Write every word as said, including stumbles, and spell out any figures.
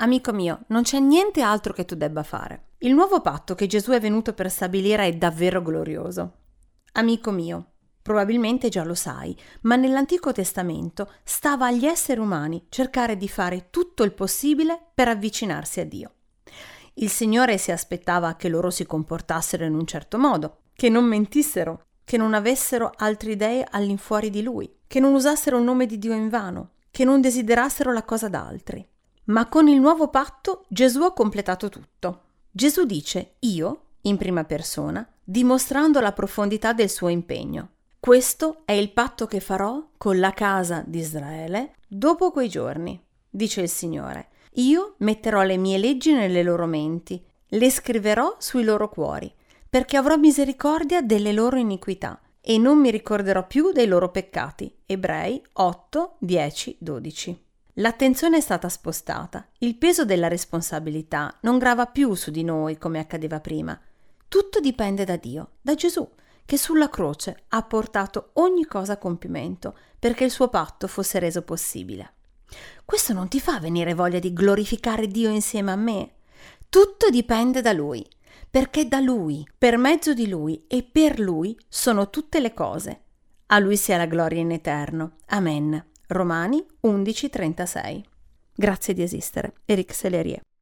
Amico mio, non c'è niente altro che tu debba fare. Il nuovo patto che Gesù è venuto per stabilire è davvero glorioso. Amico mio, probabilmente già lo sai, ma nell'Antico Testamento stava agli esseri umani cercare di fare tutto il possibile per avvicinarsi a Dio. Il Signore si aspettava che loro si comportassero in un certo modo, che non mentissero, che non avessero altre idee all'infuori di Lui, che non usassero il nome di Dio invano, che non desiderassero la cosa da altri. Ma con il nuovo patto Gesù ha completato tutto. Gesù dice io, in prima persona, dimostrando la profondità del suo impegno. Questo è il patto che farò con la casa di Israele dopo quei giorni, dice il Signore. Io metterò le mie leggi nelle loro menti, le scriverò sui loro cuori, perché avrò misericordia delle loro iniquità e non mi ricorderò più dei loro peccati. Ebrei otto, dieci, dodici. L'attenzione è stata spostata, il peso della responsabilità non grava più su di noi come accadeva prima. Tutto dipende da Dio, da Gesù, che sulla croce ha portato ogni cosa a compimento perché il suo patto fosse reso possibile. Questo non ti fa venire voglia di glorificare Dio insieme a me? Tutto dipende da Lui, perché da Lui, per mezzo di Lui e per Lui sono tutte le cose. A Lui sia la gloria in eterno. Amen. Romani undici trentasei. Grazie di esistere. Eric Sellerie.